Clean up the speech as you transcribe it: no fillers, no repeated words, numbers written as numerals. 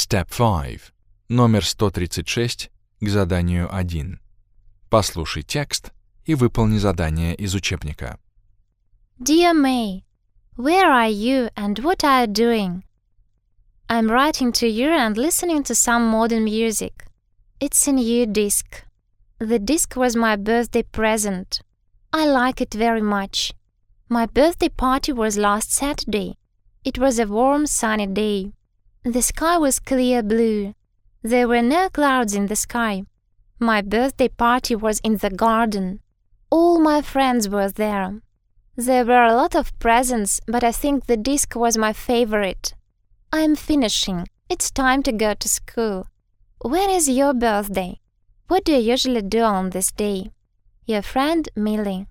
Step 5. Номер 136 к заданию 1. Послушай текст и выполни задание из учебника. Dear May, where are you and what are you doing? I'm writing to you and listening to some modern music. It's a new disc. The disc was my birthday present. I like it very much. My birthday party was last Saturday. It was a warm, sunny day. The sky was clear blue. There were no clouds in the sky. My birthday party was in the garden. All my friends were there. There were a lot of presents, but I think the disc was my favorite. I'm finishing. It's time to go to school. When is your birthday? What do you usually do on this day? Your friend, Millie.